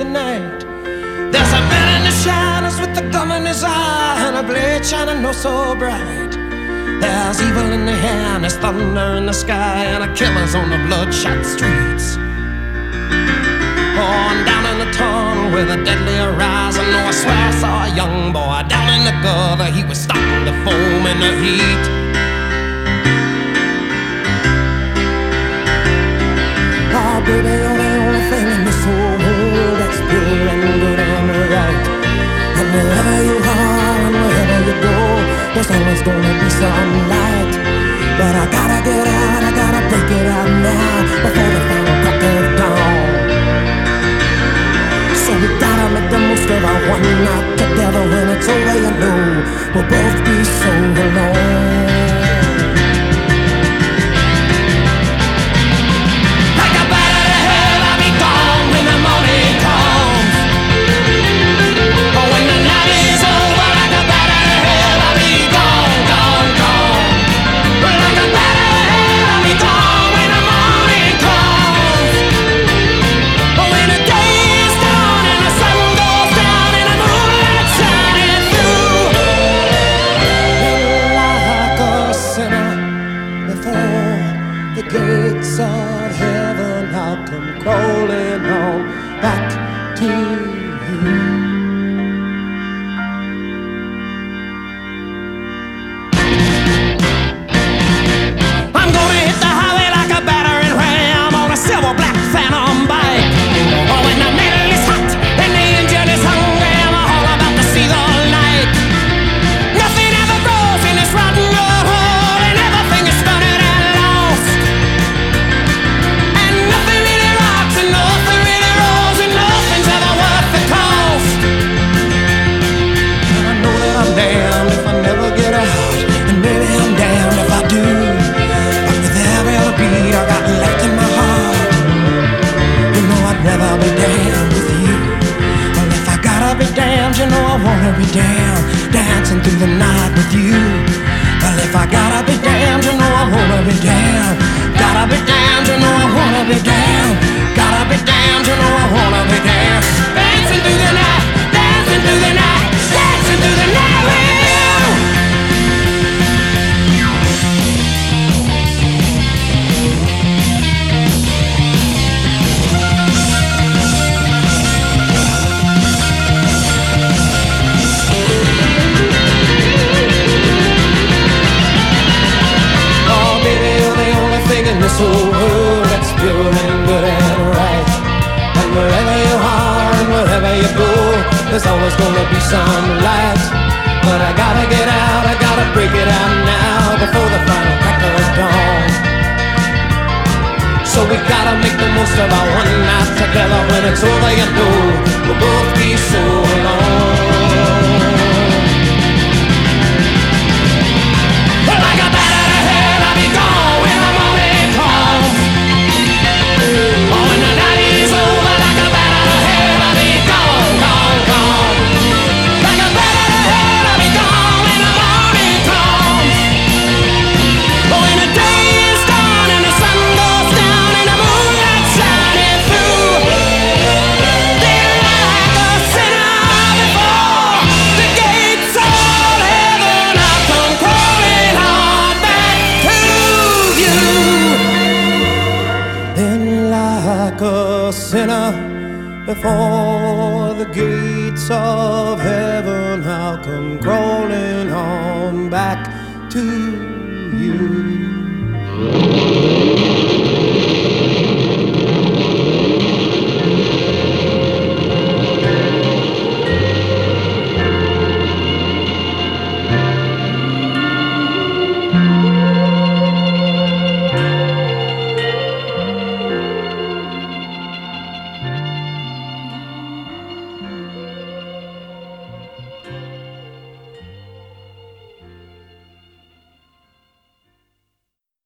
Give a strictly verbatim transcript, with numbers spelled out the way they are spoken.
tonight. There's a man in the shadows with a gun in his eye and a blade shining oh so bright. There's evil in the air and there's thunder in the sky and a killer's on the bloodshot streets. Oh, and down in the tunnel with a deadly horizon, oh, I swear I saw a young boy down in the gutter. He was starting to foam in the heat. Oh, baby, you're the only thing in this whole world that's pure and good and right. And wherever you are and wherever you go, there's always gonna be some light. But I gotta get out, I gotta break it out now before the final crack of dawn. So we gotta make the most of our one night together. When it's over, you know we'll both be so alone. Gates of heaven, I'll come crawling on back to you. I'm gonna hit the highway like a battering ram on a silver black phantom bike. Oh, when the metal is hot and the engine is hungry, I'm all about to see the light. Nothing ever grows in this rotten old hole, and everything is stunted and lost. Damned if I never get out, and maybe I'm damned if I do. But with every other beat I got left in my heart, you know I'd rather be damned with you. Well, if I gotta be damned, you know I wanna be damned, dancing through the night with you. Well, if I gotta be damned, you know I wanna be damned. Gotta be damned, you know I wanna be damned. Gotta be damned, you know I wanna be damned. Dancing through the night, dancing through the night, dancing through the night. This whole world that's pure and good and right. And wherever you are and wherever you go, there's always gonna be some light. But I gotta get out, I gotta break it out now before the final crack of dawn. So we gotta make the most of our one night together. When it's over, you know we'll both be so alone. Like a bat out of hell, I'll be gone when I'm on it. Oh, when the night is over, like a bat out of hell, I'll be gone, gone, gone. Like a bat out of hell, I'll be gone when the morning comes. Oh, when the day is gone and the sun goes down and the moonlight shining through, then like a sinner before the gates of heaven, I'll come crawling on back to you. Like a sinner before the gates of heaven, I'll come crawling on back to you.